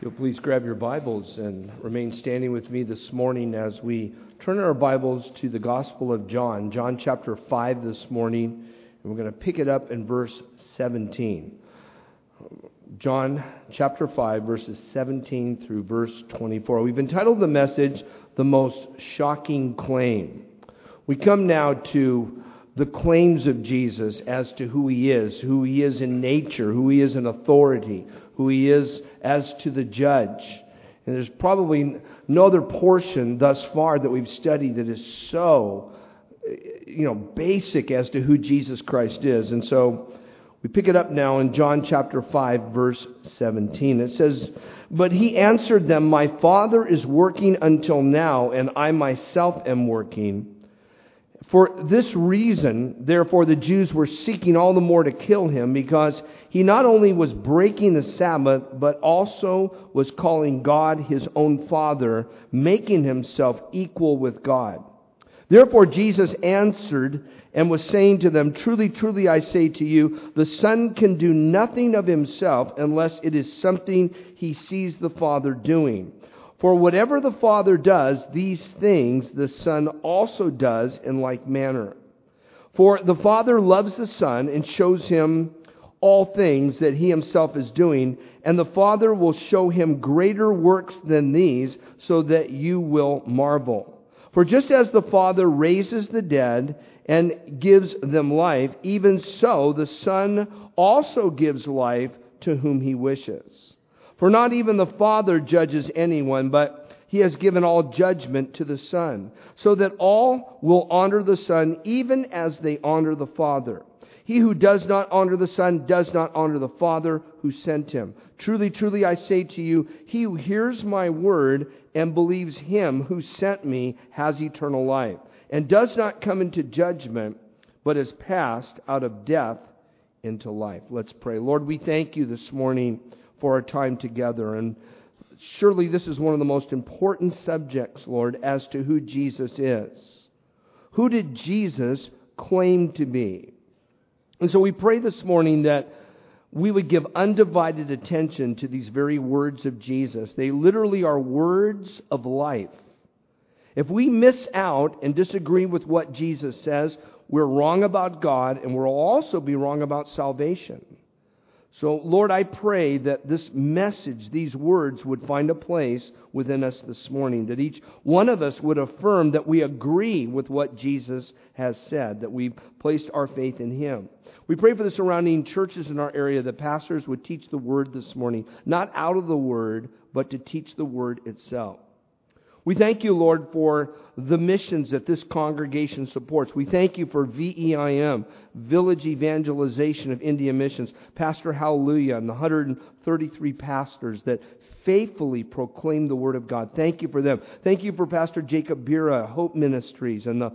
You'll please grab your Bibles and remain standing with me this morning as we turn our Bibles to the Gospel of John, John chapter 5 this morning, and we're going to pick it up in verse 17. John chapter 5, verses 17 through verse 24. We've entitled the message, The Most Shocking Claim. We come now to the claims of Jesus as to who He is in nature, who He is in authority, who He is as to the judge. And there's probably no other portion thus far that we've studied that is so, basic as to who Jesus Christ is. And so we pick it up now in John chapter 5, verse 17. It says, "But He answered them, 'My Father is working until now, and I myself am working.' For this reason, therefore, the Jews were seeking all the more to kill Him, because He not only was breaking the Sabbath, but also was calling God His own Father, making Himself equal with God. Therefore Jesus answered and was saying to them, 'Truly, truly, I say to you, the Son can do nothing of Himself unless it is something He sees the Father doing. For whatever the Father does, these things the Son also does in like manner. For the Father loves the Son and shows Him all things that He Himself is doing, and the Father will show Him greater works than these, so that you will marvel. For just as the Father raises the dead and gives them life, even so the Son also gives life to whom He wishes. For not even the Father judges anyone, but He has given all judgment to the Son, so that all will honor the Son even as they honor the Father. He who does not honor the Son does not honor the Father who sent Him. Truly, truly, I say to you, he who hears my word and believes Him who sent me has eternal life, and does not come into judgment, but is passed out of death into life." Let's pray. Lord, we thank You this morning for our time together. And surely this is one of the most important subjects, Lord, as to who Jesus is. Who did Jesus claim to be? And so we pray this morning that we would give undivided attention to these very words of Jesus. They literally are words of life. If we miss out and disagree with what Jesus says, we're wrong about God, and we'll also be wrong about salvation. So, Lord, I pray that this message, these words, would find a place within us this morning, that each one of us would affirm that we agree with what Jesus has said, that we've placed our faith in Him. We pray for the surrounding churches in our area that pastors would teach the Word this morning, not out of the Word, but to teach the Word itself. We thank You, Lord, for the missions that this congregation supports. We thank You for VEIM, Village Evangelization of India Missions, Pastor Hallelujah, and the 133 pastors that faithfully proclaim the Word of God. Thank You for them. Thank You for Pastor Jacob Bira, Hope Ministries, and the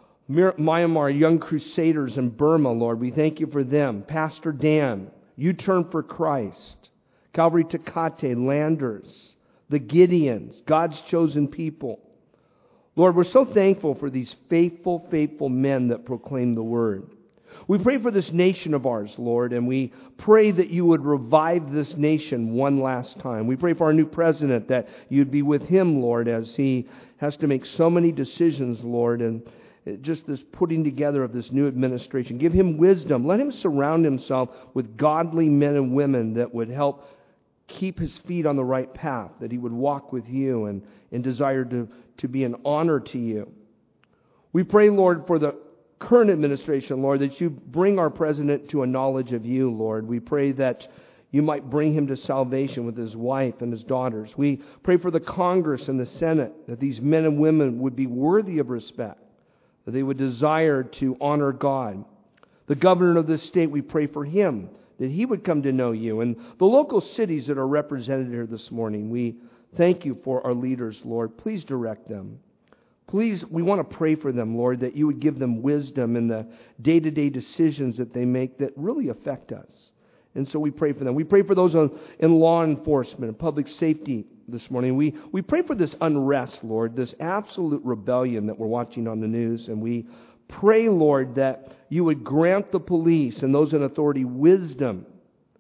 Myanmar Young Crusaders in Burma, Lord. We thank You for them. Pastor Dan, You Turn for Christ, Calvary Tecate, Landers, the Gideons, God's chosen people. Lord, we're so thankful for these faithful, faithful men that proclaim the Word. We pray for this nation of ours, Lord, and we pray that You would revive this nation one last time. We pray for our new president, that You'd be with him, Lord, as he has to make so many decisions, Lord, and just this putting together of this new administration. Give him wisdom. Let him surround himself with godly men and women that would help keep his feet on the right path, that he would walk with You and desire to be an honor to You. We pray, Lord, for the current administration, Lord, that You bring our president to a knowledge of You, Lord. We pray that You might bring him to salvation with his wife and his daughters. We pray for the Congress and the Senate, that these men and women would be worthy of respect, that they would desire to honor God. The governor of this state, we pray for him, that he would come to know You. And the local cities that are represented here this morning, we thank You for our leaders, Lord. Please direct them. Please, we want to pray for them, Lord, that You would give them wisdom in the day-to-day decisions that they make that really affect us. And so we pray for them. We pray for those in law enforcement and public safety this morning. We pray for this unrest, Lord, this absolute rebellion that we're watching on the news. And we pray, Lord, that You would grant the police and those in authority wisdom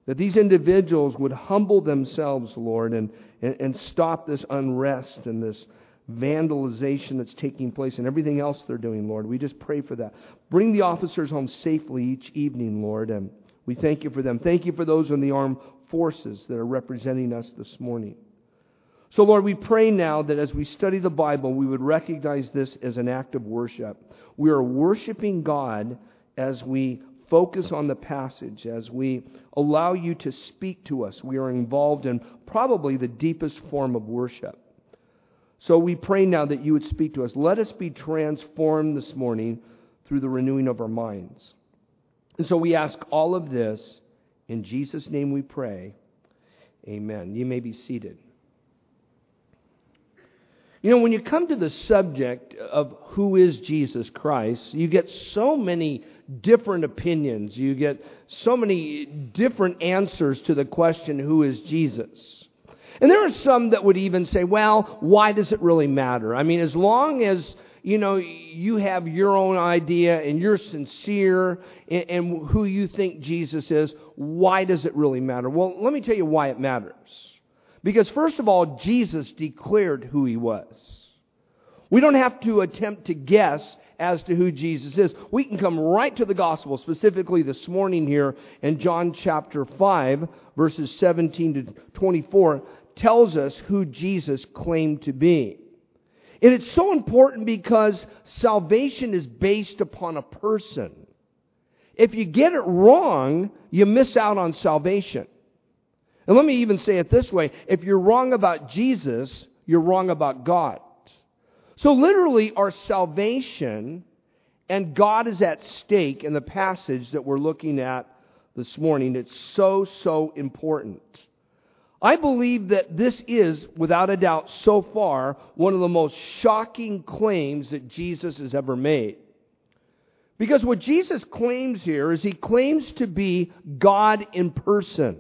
That these individuals would humble themselves, Lord, and stop this unrest and this vandalization that's taking place and everything else they're doing, Lord. We just pray for that. Bring the officers home safely each evening, Lord, and we thank you for them. Thank you for those in the armed forces that are representing us this morning. So, Lord, we pray now that as we study the Bible, we would recognize this as an act of worship. We are worshiping God as we focus on the passage, as we allow you to speak to us. We are involved in probably the deepest form of worship. So we pray now that you would speak to us. Let us be transformed this morning through the renewing of our minds. And so we ask all of this in Jesus' name we pray. Amen. You may be seated. You know, when you come to the subject of who is Jesus Christ, you get so many different opinions. You get so many different answers to the question, who is Jesus? And there are some that would even say, well, why does it really matter? I mean, as long as, you have your own idea and you're sincere in who you think Jesus is, why does it really matter? Well, let me tell you why it matters. Because first of all, Jesus declared who He was. We don't have to attempt to guess as to who Jesus is. We can come right to the gospel, specifically this morning here in John chapter 5, verses 17 to 24, tells us who Jesus claimed to be. And it's so important because salvation is based upon a person. If you get it wrong, you miss out on salvation. And let me even say it this way. If you're wrong about Jesus, you're wrong about God. So literally, our salvation and God is at stake in the passage that we're looking at this morning. It's so important. I believe that this is, without a doubt, so far, one of the most shocking claims that Jesus has ever made. Because what Jesus claims here is He claims to be God in person.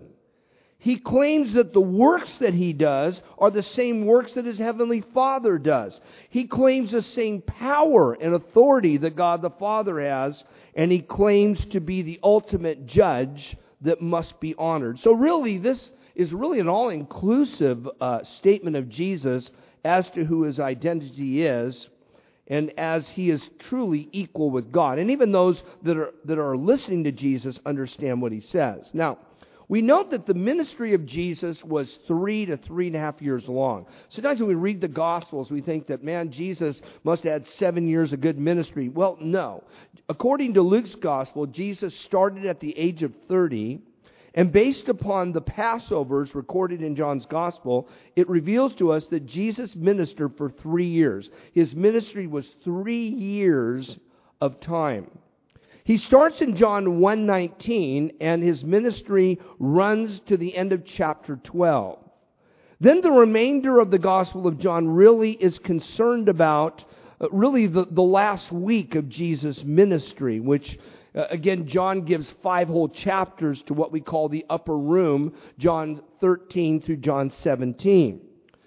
He claims that the works that He does are the same works that His Heavenly Father does. He claims the same power and authority that God the Father has, and He claims to be the ultimate judge that must be honored. So really, this is really an all-inclusive statement of Jesus as to who His identity is, and as He is truly equal with God. And even those that are listening to Jesus understand what He says. Now, we note that the ministry of Jesus was 3 to 3.5 years long. Sometimes when we read the Gospels, we think that, man, Jesus must have had 7 years of good ministry. Well, no. According to Luke's Gospel, Jesus started at the age of 30, and based upon the Passovers recorded in John's Gospel, it reveals to us that Jesus ministered for 3 years. His ministry was 3 years of time. He starts in John 1:19, and His ministry runs to the end of chapter 12. Then the remainder of the Gospel of John really is concerned about the last week of Jesus' ministry, which again, John gives 5 whole chapters to what we call the upper room, John 13 through John 17.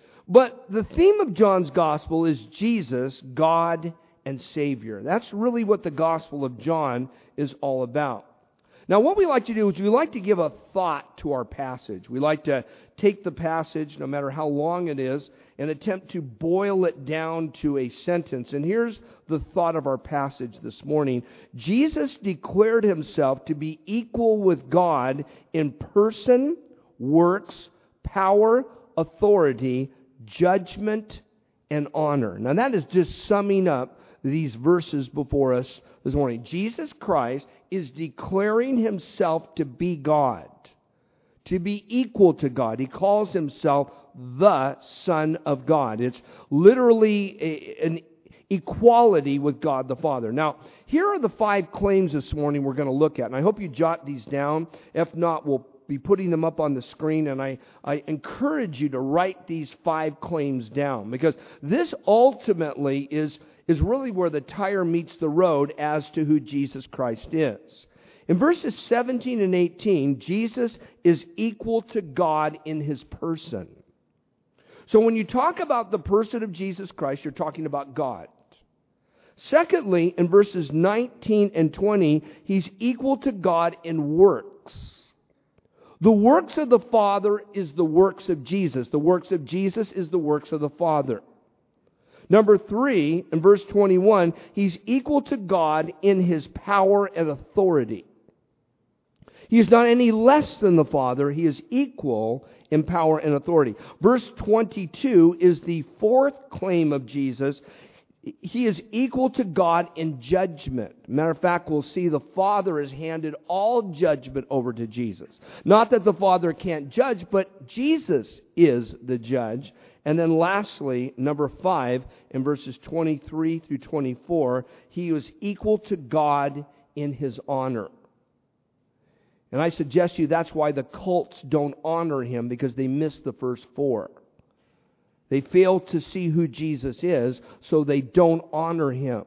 But the theme of John's Gospel is Jesus, God and Savior. That's really what the Gospel of John is all about. Now, what we like to do is we like to give a thought to our passage. We like to take the passage, no matter how long it is, and attempt to boil it down to a sentence. And here's the thought of our passage this morning. Jesus declared Himself to be equal with God in person, works, power, authority, judgment, and honor. Now, that is just summing up these verses before us this morning. Jesus Christ is declaring Himself to be God, to be equal to God. He calls Himself the Son of God. It's literally an equality with God the Father. Now, here are the 5 claims this morning we're going to look at, and I hope you jot these down. If not, we'll be putting them up on the screen, and I encourage you to write these 5 claims down, because this ultimately is really where the tire meets the road as to who Jesus Christ is. In verses 17 and 18, Jesus is equal to God in His person. So when you talk about the person of Jesus Christ, you're talking about God. Secondly, in verses 19 and 20, He's equal to God in works. The works of the Father is the works of Jesus. The works of Jesus is the works of the Father. Number 3, in verse 21, He's equal to God in His power and authority. He is not any less than the Father. He is equal in power and authority. Verse 22 is the fourth claim of Jesus. He is equal to God in judgment. Matter of fact, we'll see the Father has handed all judgment over to Jesus. Not that the Father can't judge, but Jesus is the judge. And then lastly, number 5, in verses 23 through 24, He is equal to God in His honor. And I suggest to you that's why the cults don't honor Him, because they miss the first 4. They fail to see who Jesus is, so they don't honor Him.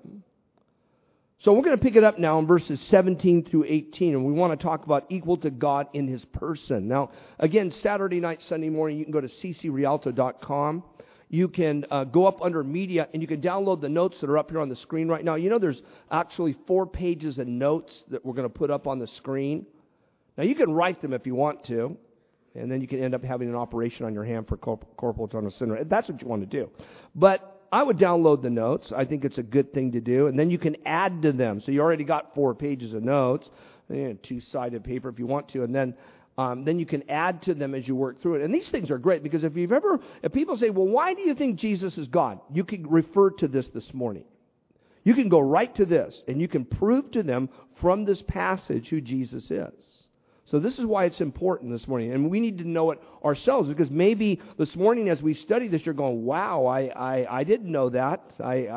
So we're going to pick it up now in verses 17 through 18, and we want to talk about equal to God in His person. Now, again, Saturday night, Sunday morning, you can go to ccrialto.com. You can go up under media, and you can download the notes that are up here on the screen right now. You know there's actually 4 pages of notes that we're going to put up on the screen. Now, you can write them if you want to, and then you can end up having an operation on your hand for corporal tonal syndrome. That's what you want to do. But I would download the notes. I think it's a good thing to do. And then you can add to them. So you already got 4 pages of notes, 2-sided paper if you want to. And then you can add to them as you work through it. And these things are great because if people say, well, why do you think Jesus is God? You can refer to this morning. You can go right to this, and you can prove to them from this passage who Jesus is. So this is why it's important this morning. And we need to know it ourselves, because maybe this morning as we study this, you're going, wow, I didn't know that.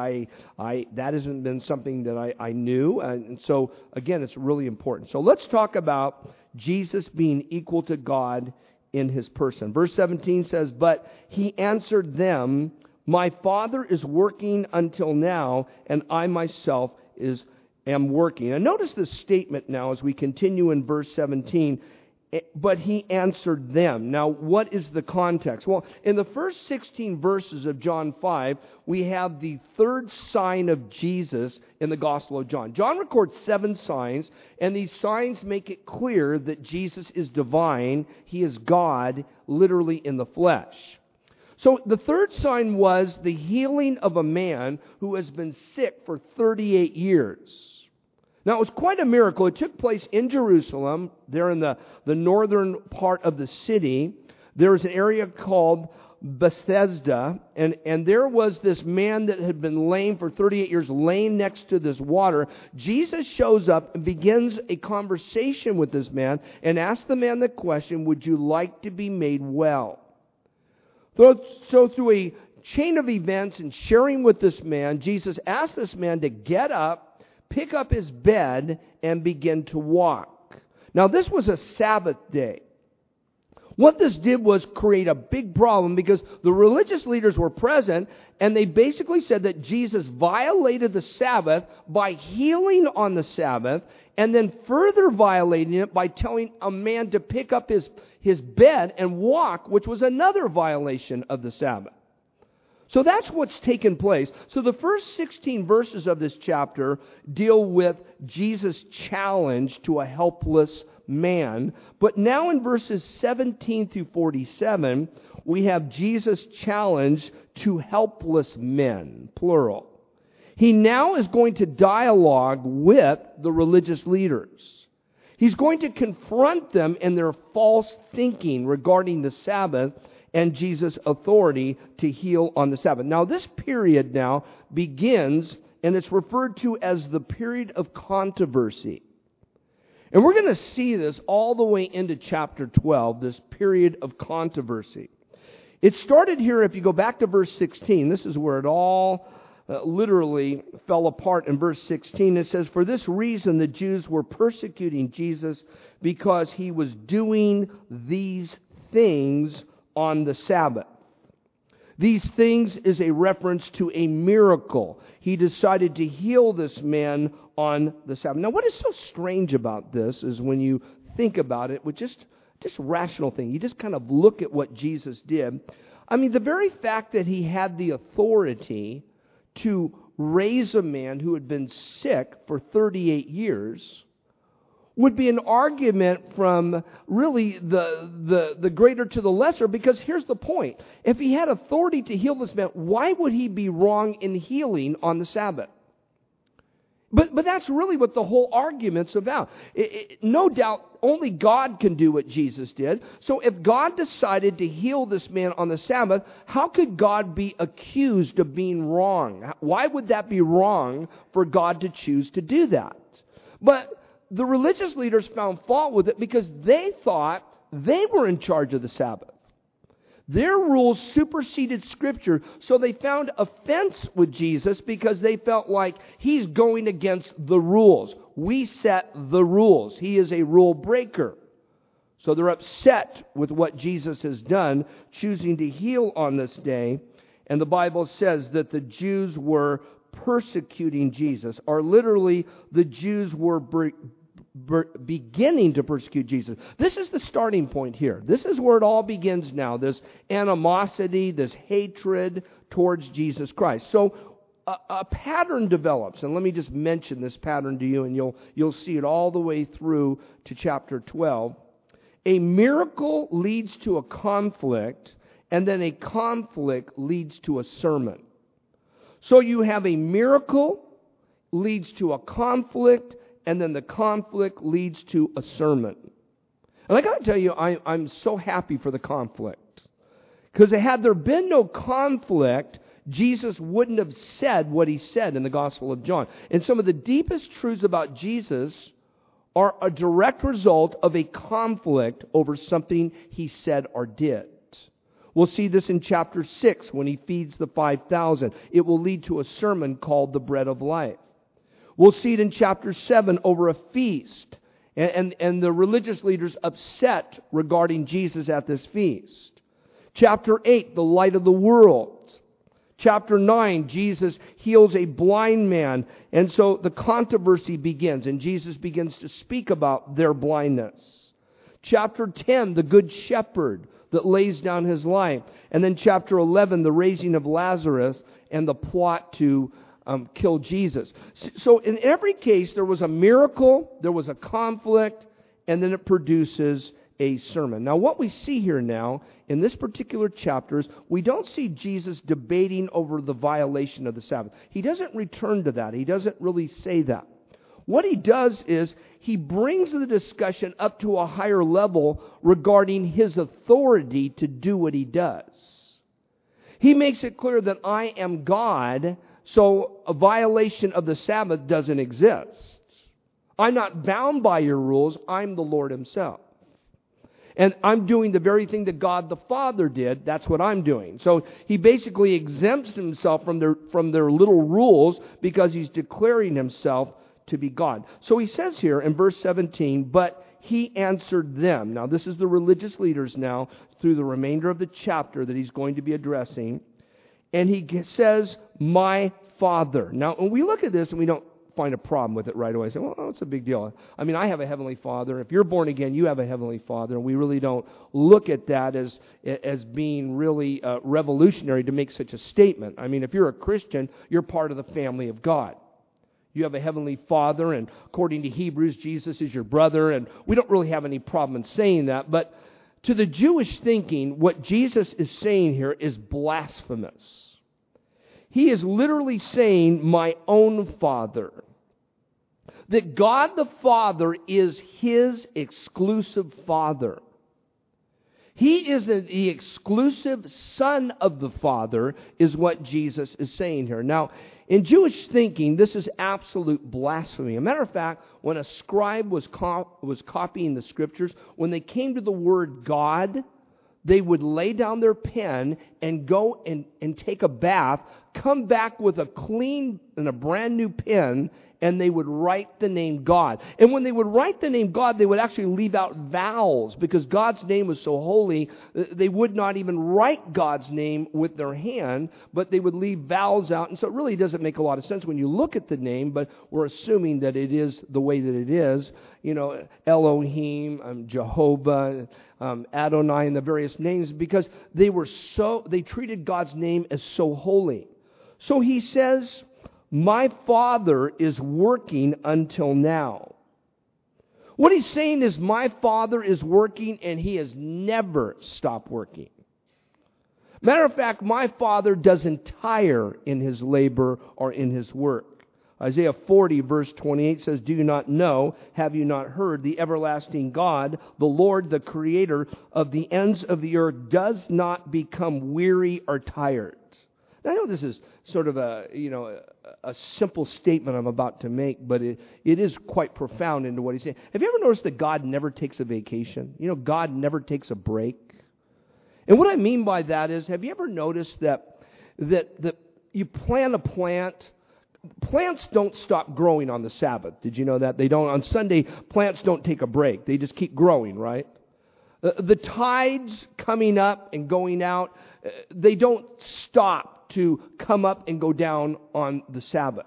That hasn't been something that I knew. And so, again, it's really important. So let's talk about Jesus being equal to God in His person. Verse 17 says, but He answered them, my Father is working until now, and I myself am working. And notice this statement now as we continue in verse 17. But He answered them. Now, what is the context? Well, in the first 16 verses of John 5, we have the third sign of Jesus in the Gospel of John. John records 7 signs, and these signs make it clear that Jesus is divine. He is God, literally in the flesh. So the third sign was the healing of a man who has been sick for 38 years. Now, it was quite a miracle. It took place in Jerusalem, there in the northern part of the city. There was an area called Bethesda, and there was this man that had been lame for 38 years, laying next to this water. Jesus shows up and begins a conversation with this man and asks the man the question, would you like to be made well? So through a chain of events and sharing with this man, Jesus asked this man to get up, pick up his bed, and begin to walk. Now, this was a Sabbath day. What this did was create a big problem because the religious leaders were present, and they basically said that Jesus violated the Sabbath by healing on the Sabbath, and then further violating it by telling a man to pick up his bed and walk, which was another violation of the Sabbath. So that's what's taken place. So the first 16 verses of this chapter deal with Jesus' challenge to a helpless man. But now in verses 17 through 47, we have Jesus' challenge to helpless men, plural. He now is going to dialogue with the religious leaders. He's going to confront them in their false thinking regarding the Sabbath and Jesus' authority to heal on the Sabbath. Now, this period now begins, and it's referred to as the period of controversy. And we're going to see this all the way into chapter 12, this period of controversy. It started here, if you go back to verse 16, this is where it all literally fell apart in verse 16. It says, for this reason the Jews were persecuting Jesus because He was doing these things on the Sabbath. These things is a reference to a miracle. He decided to heal this man on the Sabbath. Now, what is so strange about this is when you think about it with just rational thing. You just kind of look at what Jesus did. I mean, the very fact that He had the authority to raise a man who had been sick for 38 years would be an argument from really the greater to the lesser, because here's the point. If he had authority to heal this man, why would he be wrong in healing on the Sabbath? But that's really what the whole argument's about. No doubt, only God can do what Jesus did. So if God decided to heal this man on the Sabbath, how could God be accused of being wrong? Why would that be wrong for God to choose to do that? But the religious leaders found fault with it because they thought they were in charge of the Sabbath. Their rules superseded Scripture, so they found offense with Jesus because they felt like he's going against the rules. We set the rules. He is a rule breaker. So they're upset with what Jesus has done, choosing to heal on this day. And the Bible says that the Jews were persecuting Jesus, or literally the Jews were beginning to persecute Jesus. This is the starting point here. This is where it all begins now, this animosity, this hatred towards Jesus Christ. So a pattern develops, and let me just mention this pattern to you, and you'll see it all the way through to chapter 12. A miracle leads to a conflict, and then a conflict leads to a sermon. So you have a miracle leads to a conflict, and then the conflict leads to a sermon. And I got to tell you, I'm so happy for the conflict. Because had there been no conflict, Jesus wouldn't have said what he said in the Gospel of John. And some of the deepest truths about Jesus are a direct result of a conflict over something he said or did. We'll see this in chapter 6 when he feeds the 5,000. It will lead to a sermon called the Bread of Life. We'll see it in chapter 7 over a feast. And the religious leaders upset regarding Jesus at this feast. Chapter 8, the light of the world. Chapter 9, Jesus heals a blind man. And so the controversy begins, and Jesus begins to speak about their blindness. Chapter 10, the good shepherd that lays down his life. And then chapter 11, the raising of Lazarus and the plot to kill Jesus. So in every case, there was a miracle, there was a conflict, and then it produces a sermon. Now, what we see here now in this particular chapter is we don't see Jesus debating over the violation of the Sabbath. He doesn't return to that. He doesn't really say that. What he does is he brings the discussion up to a higher level regarding his authority to do what he does. He makes it clear that I am God, so a violation of the Sabbath doesn't exist. I'm not bound by your rules. I'm the Lord himself. And I'm doing the very thing that God the Father did. That's what I'm doing. So he basically exempts himself from their little rules because he's declaring himself to be God. So he says here in verse 17, but he answered them. Now this is the religious leaders now through the remainder of the chapter that he's going to be addressing. And he says, my Father. Now, when we look at this and we don't find a problem with it right away, say, well, it's a big deal. I mean, I have a heavenly Father. If you're born again, you have a heavenly Father. And we really don't look at that as being really revolutionary to make such a statement. I mean, if you're a Christian, you're part of the family of God. You have a heavenly Father, and according to Hebrews, Jesus is your brother, and we don't really have any problem in saying that. But to the Jewish thinking, what Jesus is saying here is blasphemous. He is literally saying, my own Father. That God the Father is his exclusive Father. He is the exclusive Son of the Father, is what Jesus is saying here. Now, in Jewish thinking, this is absolute blasphemy. As a matter of fact, when a scribe was copying the Scriptures, when they came to the word God, they would lay down their pen and go and take a bath, come back with a clean and a brand new pen, and they would write the name God. And when they would write the name God, they would actually leave out vowels because God's name was so holy, they would not even write God's name with their hand, but they would leave vowels out. And so it really doesn't make a lot of sense when you look at the name, but we're assuming that it is the way that it is. You know, Elohim, Jehovah, Adonai, and the various names, because they treated God's name as so holy. So he says, my Father is working until now. What he's saying is, my Father is working and he has never stopped working. Matter of fact, my Father doesn't tire in his labor or in his work. Isaiah 40 verse 28 says, do you not know, have you not heard, the everlasting God, the Lord, the creator of the ends of the earth, does not become weary or tired. Now, I know this is sort of a simple statement I'm about to make, but it is quite profound into what he's saying. Have you ever noticed that God never takes a vacation? God never takes a break. And what I mean by that is, have you ever noticed that you plant a plant? Plants don't stop growing on the Sabbath. Did you know that? They don't. On Sunday, plants don't take a break. They just keep growing, right? The tides coming up and going out, they don't stop to come up and go down on the Sabbath.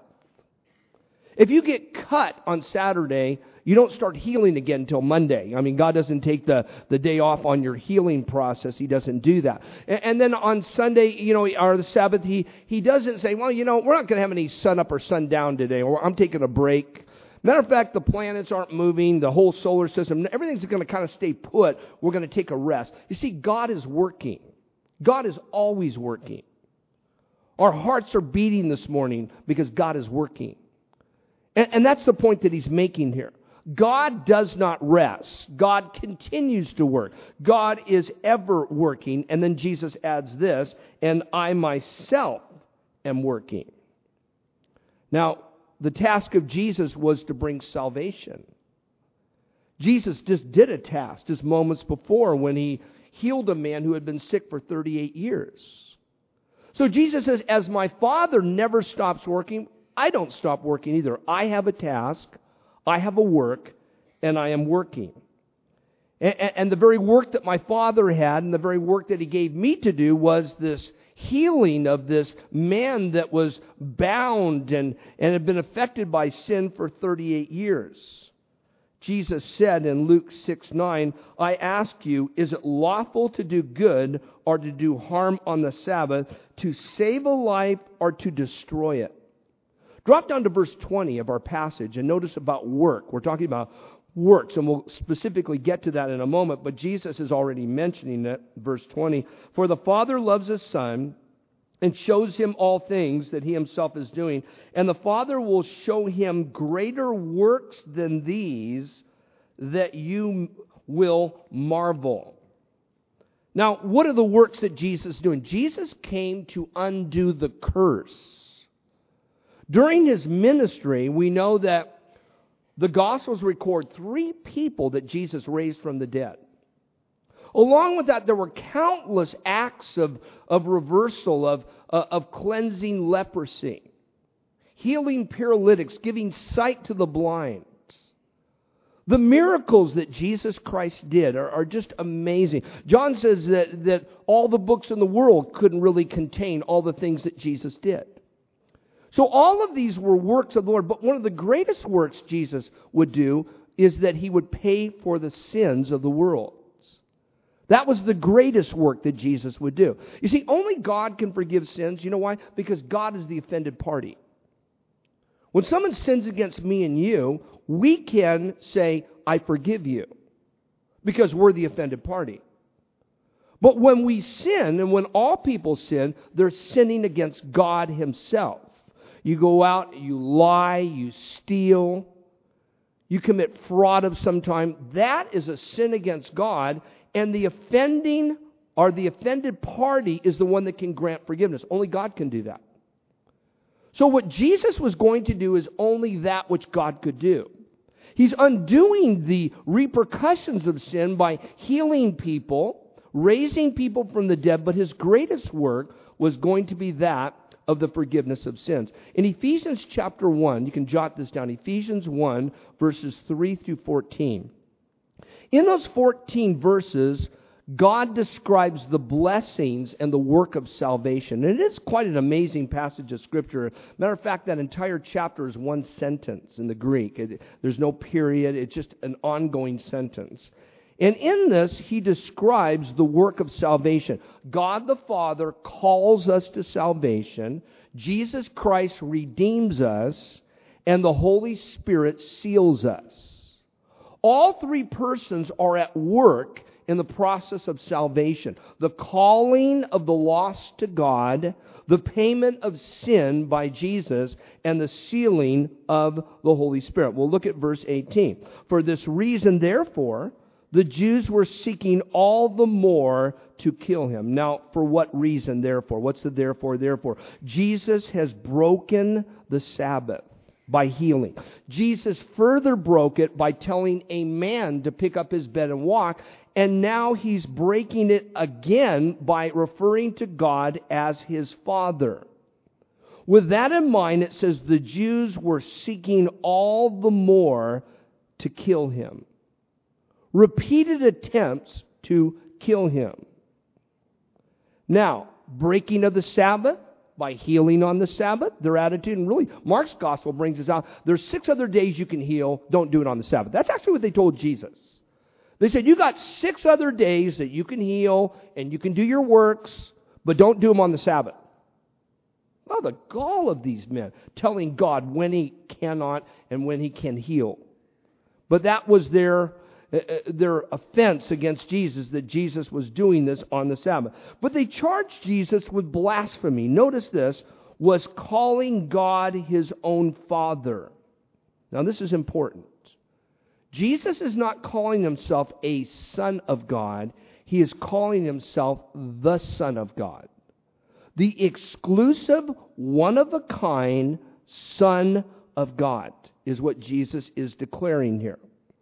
If you get cut on Saturday, you don't start healing again until Monday. I mean, God doesn't take the day off on your healing process. He doesn't do that. And then on Sunday, or the Sabbath, he doesn't say, well, we're not going to have any sun up or sun down today, or I'm taking a break. Matter of fact, the planets aren't moving, the whole solar system, everything's going to kind of stay put. We're going to take a rest. You see, God is working. God is always working. Our hearts are beating this morning because God is working. And that's the point that he's making here. God does not rest. God continues to work. God is ever working. And then Jesus adds this, and I myself am working. Now, the task of Jesus was to bring salvation. Jesus just did a task just moments before when he healed a man who had been sick for 38 years. So Jesus says, as my Father never stops working, I don't stop working either. I have a task, I have a work, and I am working. And the very work that my Father had and the very work that he gave me to do was this healing of this man that was bound and had been affected by sin for 38 years. Jesus said in Luke 6:9, I ask you, is it lawful to do good or to do harm on the Sabbath, to save a life or to destroy it? Drop down to verse 20 of our passage and notice about work. We're talking about works, and we'll specifically get to that in a moment, but Jesus is already mentioning it. Verse 20, for the Father loves his Son and shows him all things that he himself is doing, and the Father will show him greater works than these, that you will marvel. Now, what are the works that Jesus is doing? Jesus came to undo the curse. During his ministry, we know that the Gospels record 3 people that Jesus raised from the dead. Along with that, there were countless acts of reversal, of cleansing leprosy, healing paralytics, giving sight to the blind. The miracles that Jesus Christ did are just amazing. John says that all the books in the world couldn't really contain all the things that Jesus did. So all of these were works of the Lord, but one of the greatest works Jesus would do is that he would pay for the sins of the world. That was the greatest work that Jesus would do. You see, only God can forgive sins. You know why? Because God is the offended party. When someone sins against me and you, we can say, I forgive you, because we're the offended party. But when we sin, and when all people sin, they're sinning against God himself. You go out, you lie, you steal, you commit fraud of some time. That is a sin against God, and the offending or the offended party is the one that can grant forgiveness. Only God can do that. So what Jesus was going to do is only that which God could do. He's undoing the repercussions of sin by healing people, raising people from the dead, but his greatest work was going to be that of the forgiveness of sins. In Ephesians chapter 1, you can jot this down, Ephesians 1, verses 3 through 14. In those 14 verses, God describes the blessings and the work of salvation. And it is quite an amazing passage of Scripture. Matter of fact, that entire chapter is one sentence in the Greek. There's no period. It's just an ongoing sentence. And in this, he describes the work of salvation. God the Father calls us to salvation. Jesus Christ redeems us. And the Holy Spirit seals us. All three persons are at work in the process of salvation. The calling of the lost to God, the payment of sin by Jesus, and the sealing of the Holy Spirit. We'll look at verse 18. For this reason, therefore, the Jews were seeking all the more to kill him. Now, for what reason, therefore? What's the therefore? Jesus has broken the Sabbath by healing. Jesus further broke it by telling a man to pick up his bed and walk, and now he's breaking it again by referring to God as his Father. With that in mind, it says the Jews were seeking all the more to kill him. Repeated attempts to kill him. Now, breaking of the Sabbath by healing on the Sabbath, their attitude, and really Mark's gospel brings us out. There's 6 other days you can heal, don't do it on the Sabbath. That's actually what they told Jesus. They said, you got 6 other days that you can heal and you can do your works, but don't do them on the Sabbath. Oh, the gall of these men, telling God when he cannot and when he can heal. But that was their offense against Jesus, that Jesus was doing this on the Sabbath. But they charged Jesus with blasphemy. Notice this, was calling God his own Father. Now this is important. Jesus is not calling himself a Son of God. He is calling himself the Son of God. The exclusive, one-of-a-kind Son of God is what Jesus is declaring here.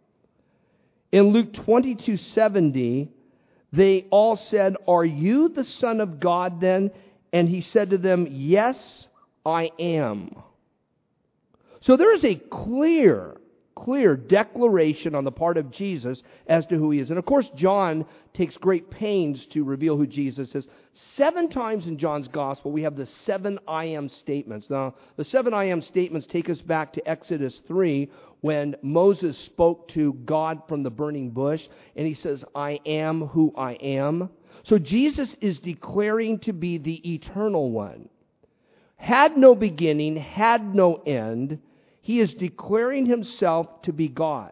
In Luke 22:70, they all said, "Are you the Son of God then?" And he said to them, "Yes, I am." So there is a clear declaration on the part of Jesus as to who he is. And of course, John takes great pains to reveal who Jesus is. 7 times in John's gospel, we have the 7 I am statements. Now, the 7 I am statements take us back to Exodus 3, when Moses spoke to God from the burning bush, and he says, I am who I am. So Jesus is declaring to be the eternal one. Had no beginning, had no end. He is declaring himself to be God.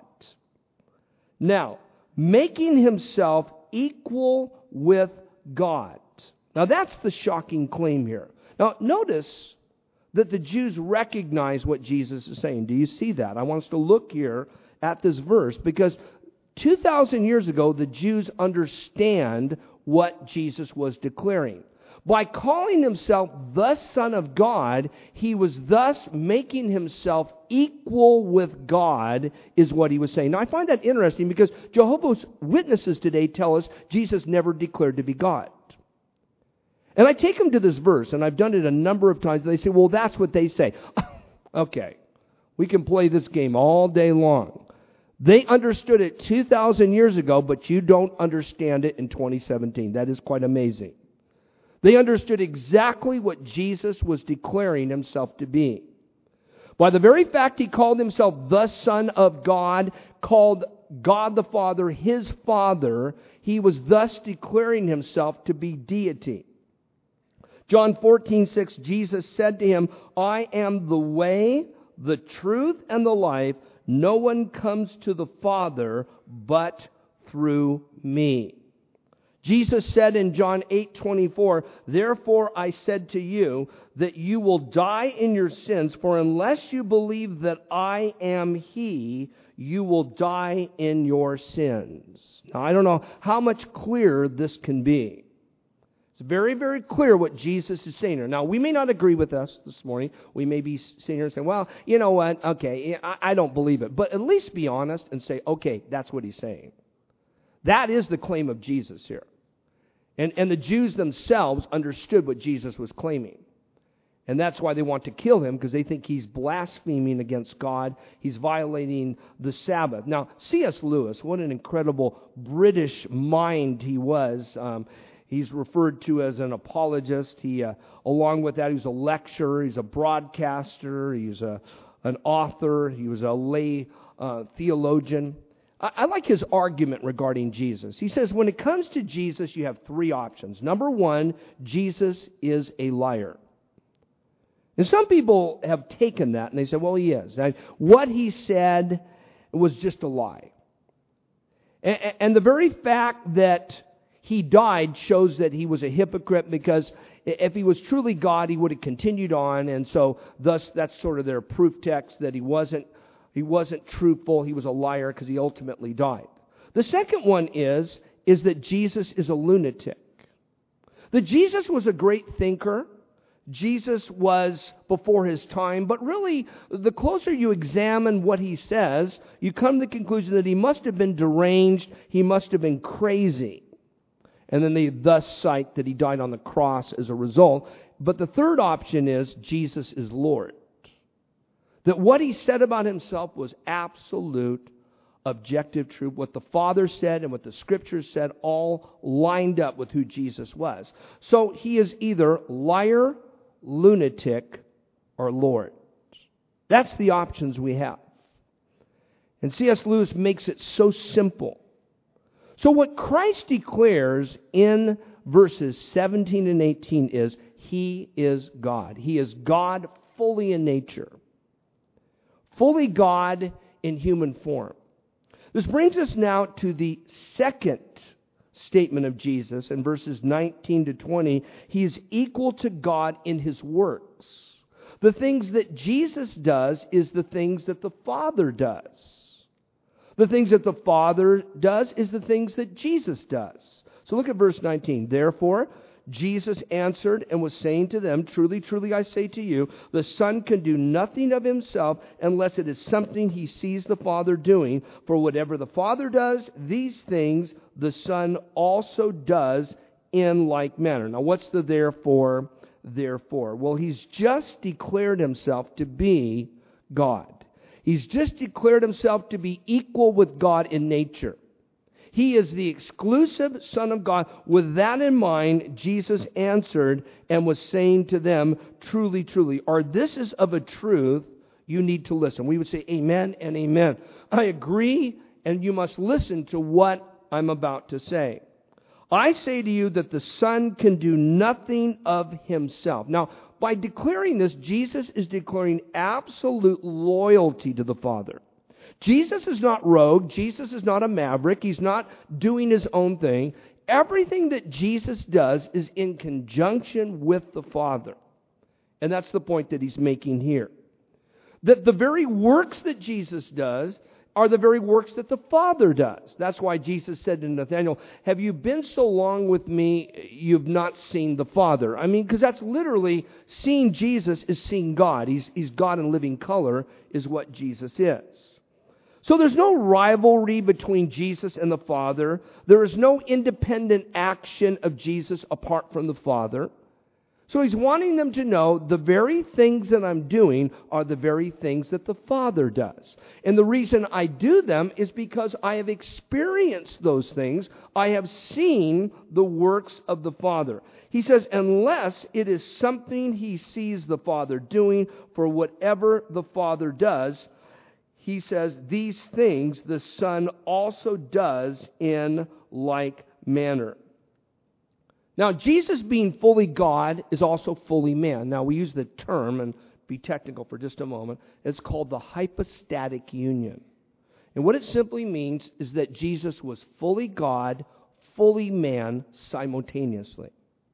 Now, making himself equal with God. Now, that's the shocking claim here. Now, notice that the Jews recognize what Jesus is saying. Do you see that? I want us to look here at this verse, because 2,000 years ago, the Jews understand what Jesus was declaring. By calling himself the Son of God, he was thus making himself equal with God, is what he was saying. Now, I find that interesting because Jehovah's Witnesses today tell us Jesus never declared to be God. And I take them to this verse, and I've done it a number of times, and they say, well, that's what they say. Okay, we can play this game all day long. They understood it 2,000 years ago, but you don't understand it in 2017. That is quite amazing. They understood exactly what Jesus was declaring himself to be. By the very fact he called himself the Son of God, called God the Father his Father, he was thus declaring himself to be deity. John 14:6, Jesus said to him, I am the way, the truth, and the life. No one comes to the Father but through me. Jesus said in John 8:24, therefore I said to you that you will die in your sins, for unless you believe that I am He, you will die in your sins. Now, I don't know how much clearer this can be. It's very, very clear what Jesus is saying here. Now, we may not agree with us this morning. We may be sitting here and saying, well, you know what, okay, I don't believe it. But at least be honest and say, okay, that's what he's saying. That is the claim of Jesus here. And the Jews themselves understood what Jesus was claiming. And that's why they want to kill him, because they think he's blaspheming against God. He's violating the Sabbath. Now, C.S. Lewis, what an incredible British mind he was. He's referred to as an apologist. He, along with that, he was a lecturer. He's a broadcaster. He's an author. He was a lay theologian. I like his argument regarding Jesus. He says, when it comes to Jesus, you have 3 options. Number 1, Jesus is a liar. And some people have taken that and they say, well, he is. What he said was just a lie. And the very fact that he died shows that he was a hypocrite, because if he was truly God, he would have continued on. And so thus that's sort of their proof text that he wasn't truthful. He was a liar because he ultimately died. The second one is that Jesus is a lunatic. That Jesus was a great thinker. Jesus was before his time, but really, the closer you examine what he says, you come to the conclusion that he must have been deranged, he must have been crazy. And then they thus cite that he died on the cross as a result. But the third option is Jesus is Lord. That what he said about himself was absolute, objective truth. What the Father said and what the Scriptures said all lined up with who Jesus was. So he is either liar, lunatic, or Lord. That's the options we have. And C.S. Lewis makes it so simple. So what Christ declares in verses 17 and 18 is he is God. He is God fully in nature. Fully God in human form. This brings us now to the second statement of Jesus in verses 19 to 20. He is equal to God in his works. The things that Jesus does is the things that the Father does. The things that the Father does is the things that Jesus does. So look at verse 19. Therefore, Jesus answered and was saying to them, truly, truly, I say to you, the Son can do nothing of himself unless it is something he sees the Father doing. For whatever the Father does, these things the Son also does in like manner. Now, what's the therefore? Therefore. Well, he's just declared himself to be God. He's just declared himself to be equal with God in nature. He is the exclusive Son of God. With that in mind, Jesus answered and was saying to them, truly, truly, or this is of a truth, you need to listen. We would say amen and amen. I agree, and you must listen to what I'm about to say. I say to you that the Son can do nothing of himself. Now, by declaring this, Jesus is declaring absolute loyalty to the Father. Jesus is not rogue. Jesus is not a maverick. He's not doing his own thing. Everything that Jesus does is in conjunction with the Father. And that's the point that he's making here. That the very works that Jesus does are the very works that the Father does. That's why Jesus said to Nathanael, have you been so long with me, you've not seen the Father? I mean, because that's literally, seeing Jesus is seeing God. He's God in living color, is what Jesus is. So there's no rivalry between Jesus and the Father. There is no independent action of Jesus apart from the Father. So he's wanting them to know the very things that I'm doing are the very things that the Father does. And the reason I do them is because I have experienced those things. I have seen the works of the Father. He says, unless it is something he sees the Father doing, for whatever the Father does, he says, these things the Son also does in like manner. Now, Jesus being fully God is also fully man. Now, we use the term, and be technical for just a moment, it's called the hypostatic union. And what it simply means is that Jesus was fully God, fully man simultaneously.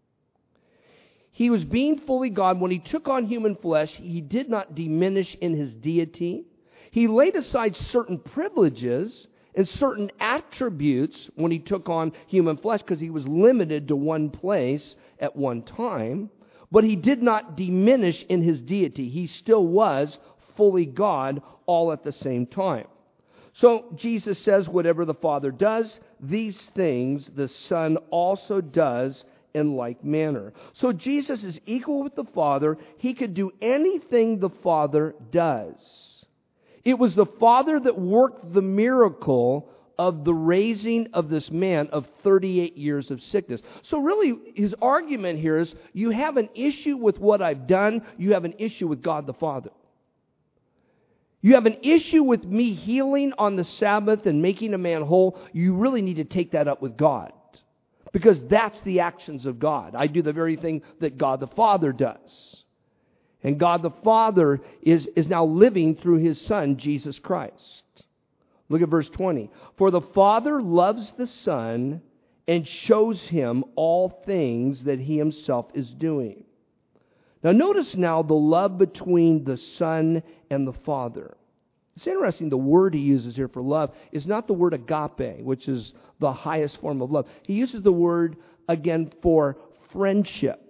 He was being fully God. When he took on human flesh, he did not diminish in his deity. He laid aside certain privileges and certain attributes when he took on human flesh, because he was limited to one place at one time. But he did not diminish in his deity. He still was fully God all at the same time. So Jesus says, whatever the Father does, these things the Son also does in like manner. So Jesus is equal with the Father. He could do anything the Father does. It was the Father that worked the miracle of the raising of this man of 38 years of sickness. So really, his argument here is, you have an issue with what I've done, you have an issue with God the Father. You have an issue with me healing on the Sabbath and making a man whole, you really need to take that up with God. Because that's the actions of God. I do the very thing that God the Father does. And God the Father is now living through his Son, Jesus Christ. Look at verse 20. For the Father loves the Son and shows him all things that he himself is doing. Now notice now the love between the Son and the Father. It's interesting, the word he uses here for love is not the word agape, which is the highest form of love. He uses the word, again, for friendship.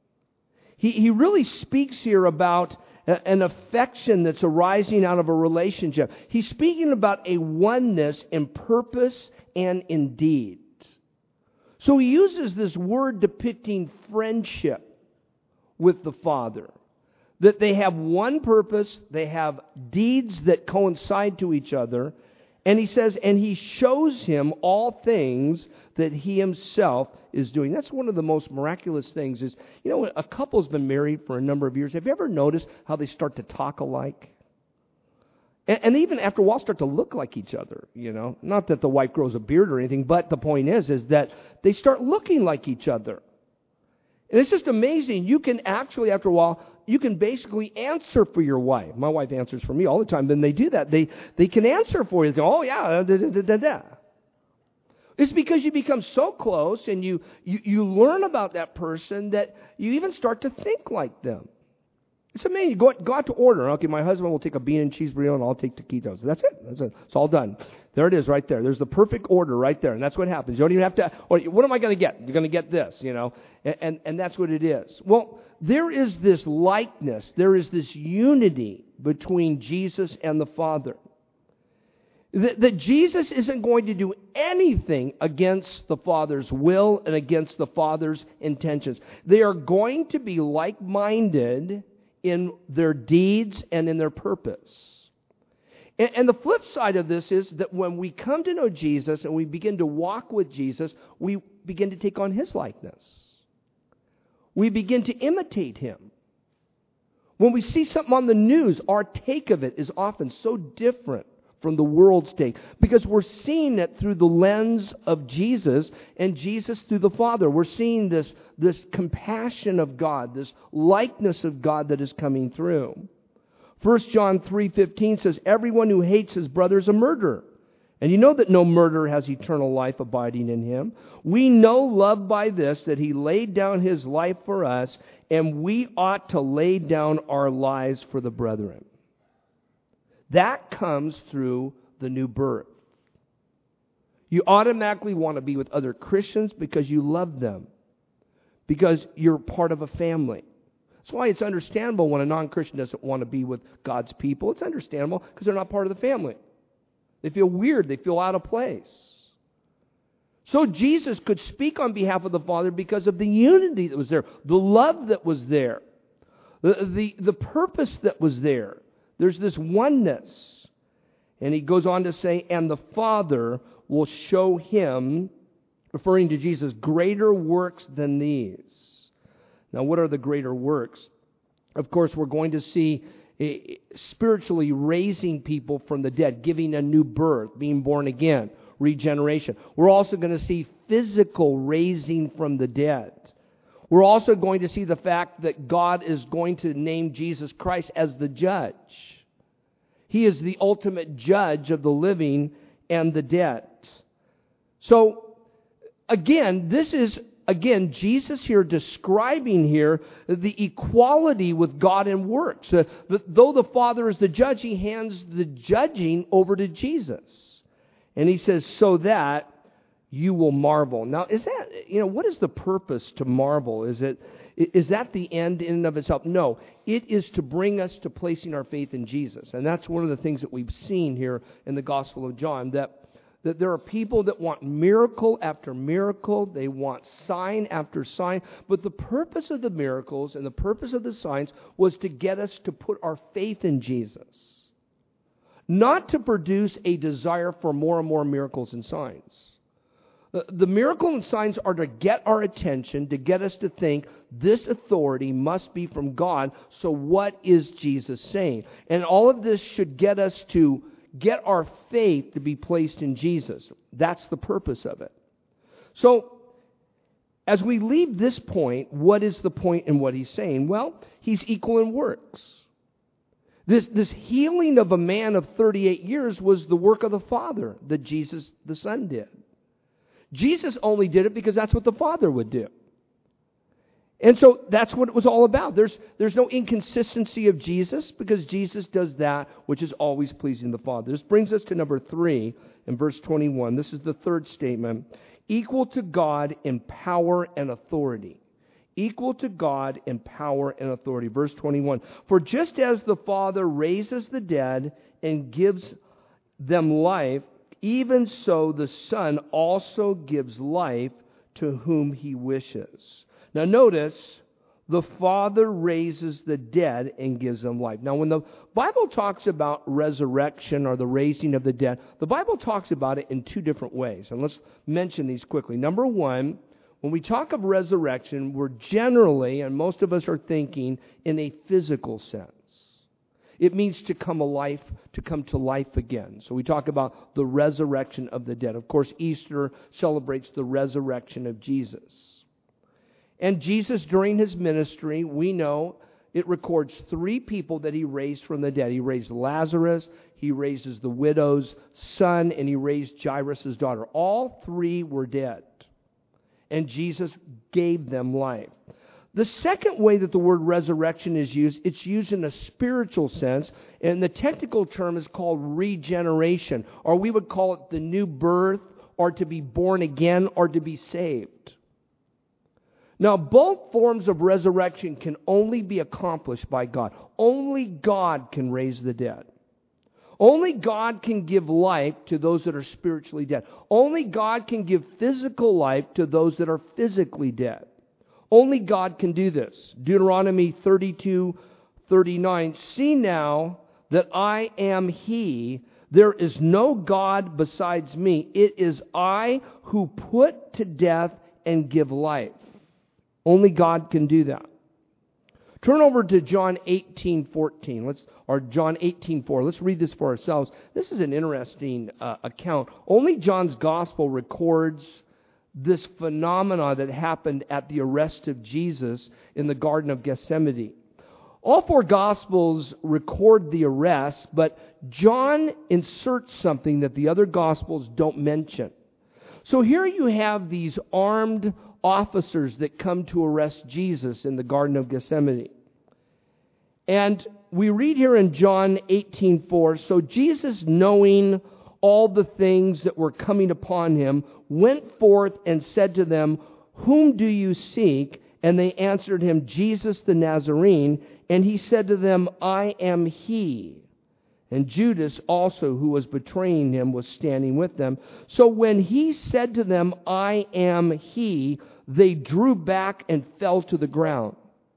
He really speaks here about an affection that's arising out of a relationship. He's speaking about a oneness in purpose and in deed. So he uses this word depicting friendship with the Father. That they have one purpose, they have deeds that coincide to each other, and he says, and he shows him all things that he himself is doing. That's one of the most miraculous things is, when a couple's been married for a number of years, have you ever noticed how they start to talk alike? And even after a while start to look like each other, Not that the wife grows a beard or anything, but the point is that they start looking like each other. And it's just amazing. You can actually, after a while, you can basically answer for your wife. My wife answers for me all the time. Then they do that. They can answer for you. They go, oh, yeah, da. It's because you become so close and you learn about that person that you even start to think like them. It's amazing. Go out to order. Okay, my husband will take a bean and cheese burrito and I'll take taquitos. That's it. It's all done. There it is right there. There's the perfect order right there. And that's what happens. You don't even have to, what am I going to get? You're going to get this, And that's what it is. Well, there is this likeness. There is this unity between Jesus and the Father. That Jesus isn't going to do anything against the Father's will and against the Father's intentions. They are going to be like-minded in their deeds and in their purpose. And the flip side of this is that when we come to know Jesus and we begin to walk with Jesus, we begin to take on His likeness. We begin to imitate Him. When we see something on the news, our take of it is often so different from the world's take, because we're seeing it through the lens of Jesus and Jesus through the Father. We're seeing this compassion of God, this likeness of God that is coming through. 1 John 3:15 says, everyone who hates his brother is a murderer. And you know that no murderer has eternal life abiding in him. We know love by this, that He laid down His life for us, and we ought to lay down our lives for the brethren. That comes through the new birth. You automatically want to be with other Christians because you love them, because you're part of a family. That's why it's understandable when a non-Christian doesn't want to be with God's people. It's understandable because they're not part of the family. They feel weird. They feel out of place. So Jesus could speak on behalf of the Father because of the unity that was there, the love that was there, the purpose that was there. There's this oneness. And he goes on to say, and the Father will show him, referring to Jesus, greater works than these. Now, what are the greater works? Of course, we're going to see spiritually raising people from the dead, giving a new birth, being born again, regeneration. We're also going to see physical raising from the dead. We're also going to see the fact that God is going to name Jesus Christ as the judge. He is the ultimate judge of the living and the dead. So, again, this is, Jesus here describing here the equality with God in works. Though the Father is the judge, He hands the judging over to Jesus. And He says, so that you will marvel. Now, is that, what is the purpose to marvel? Is that the end in and of itself? No. It is to bring us to placing our faith in Jesus. And that's one of the things that we've seen here in the Gospel of John, that there are people that want miracle after miracle. They want sign after sign. But the purpose of the miracles and the purpose of the signs was to get us to put our faith in Jesus. Not to produce a desire for more and more miracles and signs. The miracle and signs are to get our attention, to get us to think this authority must be from God. So what is Jesus saying? And all of this should get us to get our faith to be placed in Jesus. That's the purpose of it. So, as we leave this point, what is the point in what He's saying? Well, He's equal in works. This healing of a man of 38 years was the work of the Father that Jesus, the Son, did. Jesus only did it because that's what the Father would do. And so that's what it was all about. There's no inconsistency of Jesus because Jesus does that which is always pleasing the Father. This brings us to number 3 in verse 21. This is the third statement. Equal to God in power and authority. Equal to God in power and authority. Verse 21. For just as the Father raises the dead and gives them life, even so the Son also gives life to whom He wishes. Now notice, the Father raises the dead and gives them life. Now when the Bible talks about resurrection or the raising of the dead, the Bible talks about it in two different ways. And let's mention these quickly. Number one, when we talk of resurrection, we're generally, and most of us are thinking, in a physical sense. It means to come to life again. So we talk about the resurrection of the dead. Of course, Easter celebrates the resurrection of Jesus. And Jesus, during His ministry, we know it records 3 people that He raised from the dead. He raised Lazarus, He raises the widow's son, and He raised Jairus' daughter. All 3 were dead. And Jesus gave them life. The second way that the word resurrection is used, it's used in a spiritual sense, and the technical term is called regeneration, or we would call it the new birth, or to be born again, or to be saved. Now, both forms of resurrection can only be accomplished by God. Only God can raise the dead. Only God can give life to those that are spiritually dead. Only God can give physical life to those that are physically dead. Only God can do this. Deuteronomy 32:39. See now that I am He. There is no God besides me. It is I who put to death and give life. Only God can do that. Turn over to John 18:14. John 18:4. Let's read this for ourselves. This is an interesting account. Only John's gospel records this phenomena that happened at the arrest of Jesus in the Garden of Gethsemane. All 4 gospels record the arrest, but John inserts something that the other gospels don't mention. So here you have these armed officers that come to arrest Jesus in the Garden of Gethsemane. And we read here in John 18:4, so Jesus, knowing all the things that were coming upon Him, went forth and said to them, whom do you seek? And they answered Him, Jesus the Nazarene. And He said to them, I am He. And Judas also, who was betraying Him, was standing with them. So when He said to them, I am He, they drew back and fell to the ground.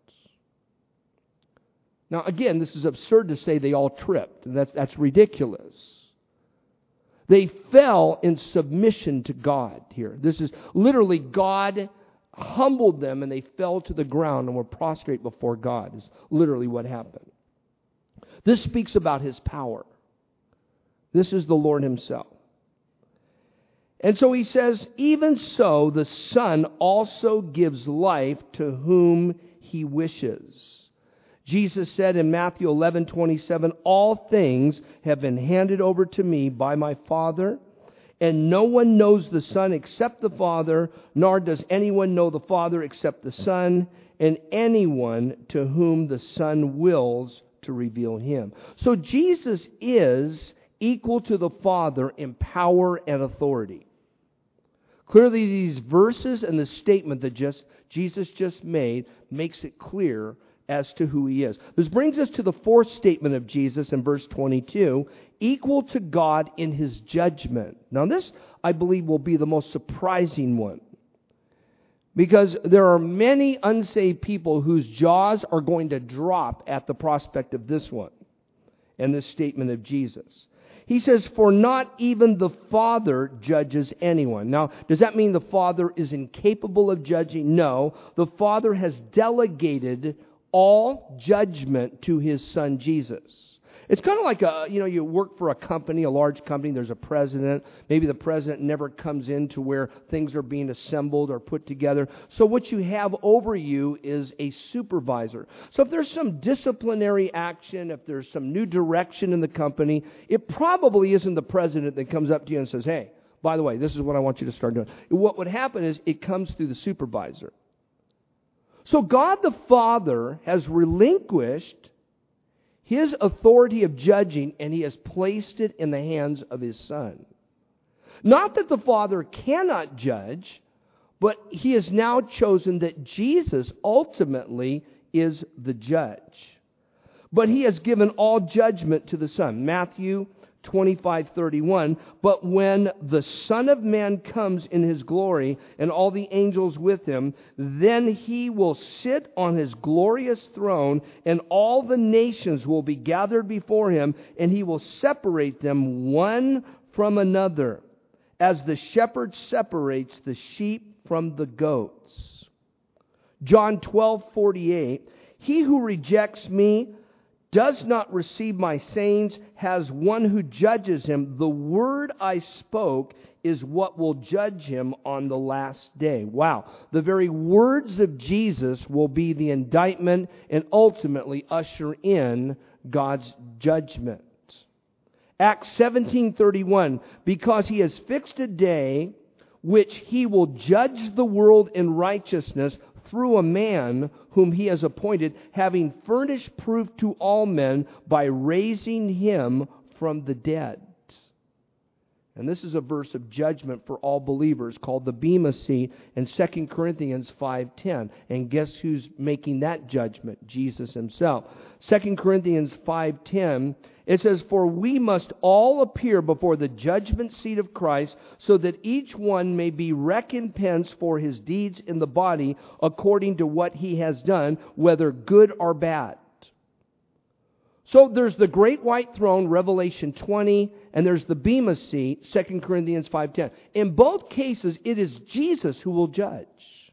Now again, this is absurd to say they all tripped. That's ridiculous. They fell in submission to God here. This is literally God humbled them and they fell to the ground and were prostrate before God. Is literally what happened. This speaks about His power. This is the Lord Himself. And so He says, even so, the Son also gives life to whom He wishes. Jesus said in Matthew 11:27, all things have been handed over to me by my Father, and no one knows the Son except the Father, nor does anyone know the Father except the Son, and anyone to whom the Son wills to reveal Him. So Jesus is equal to the Father in power and authority. Clearly, these verses and the statement that Jesus just made makes it clear as to who He is. This brings us to the fourth statement of Jesus in verse 22, equal to God in His judgment. Now this, I believe, will be the most surprising one. Because there are many unsaved people whose jaws are going to drop at the prospect of this one and this statement of Jesus. He says, for not even the Father judges anyone. Now, does that mean the Father is incapable of judging? No. The Father has delegated all judgment to His Son Jesus. It's kind of like you work for a company, a large company, there's a president. Maybe the president never comes in to where things are being assembled or put together. So what you have over you is a supervisor. So if there's some disciplinary action, if there's some new direction in the company, it probably isn't the president that comes up to you and says, hey, by the way, this is what I want you to start doing. What would happen is it comes through the supervisor. So God the Father has relinquished His authority of judging, and He has placed it in the hands of His Son. Not that the Father cannot judge, but He has now chosen that Jesus ultimately is the judge. But He has given all judgment to the Son. Matthew 25:31, but when the Son of Man comes in His glory and all the angels with Him, then He will sit on His glorious throne, and all the nations will be gathered before Him, and He will separate them one from another, as the shepherd separates the sheep from the goats. John 12:48, he who rejects me does not receive my sayings, has one who judges him. The word I spoke is what will judge him on the last day. Wow. The very words of Jesus will be the indictment and ultimately usher in God's judgment. Acts 17:31, because He has fixed a day which He will judge the world in righteousness through a man whom He has appointed, having furnished proof to all men by raising Him from the dead. And this is a verse of judgment for all believers called the Bema Seat in 2 Corinthians 5:10. And guess who's making that judgment? Jesus Himself. 2 Corinthians 5:10, it says, for we must all appear before the judgment seat of Christ, so that each one may be recompensed for his deeds in the body according to what he has done, whether good or bad. So there's the great white throne, Revelation 20, and there's the Bema Seat, 2 Corinthians 5:10. In both cases, it is Jesus who will judge.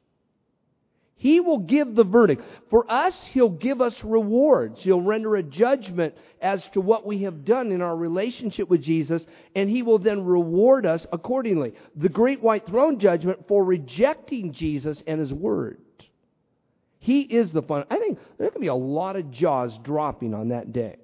He will give the verdict. For us, He'll give us rewards. He'll render a judgment as to what we have done in our relationship with Jesus, and He will then reward us accordingly. The great white throne judgment for rejecting Jesus and His Word. He is the fun. I think there can be a lot of jaws dropping on that day.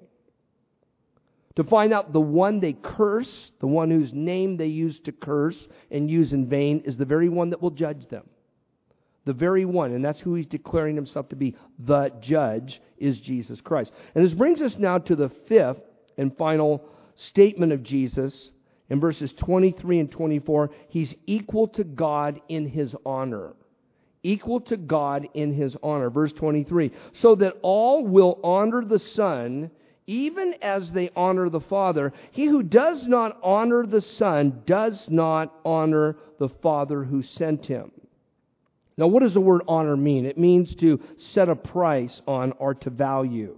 To find out the one they curse, the one whose name they use to curse and use in vain, is the very one that will judge them. The very one, and that's who He's declaring Himself to be. The judge is Jesus Christ. And this brings us now to the fifth and final statement of Jesus. In verses 23 and 24, He's equal to God in His honor. Equal to God in His honor. Verse 23, so that all will honor the Son, even as they honor the Father. He who does not honor the Son does not honor the Father who sent Him. Now, what does the word honor mean? It means to set a price on or to value.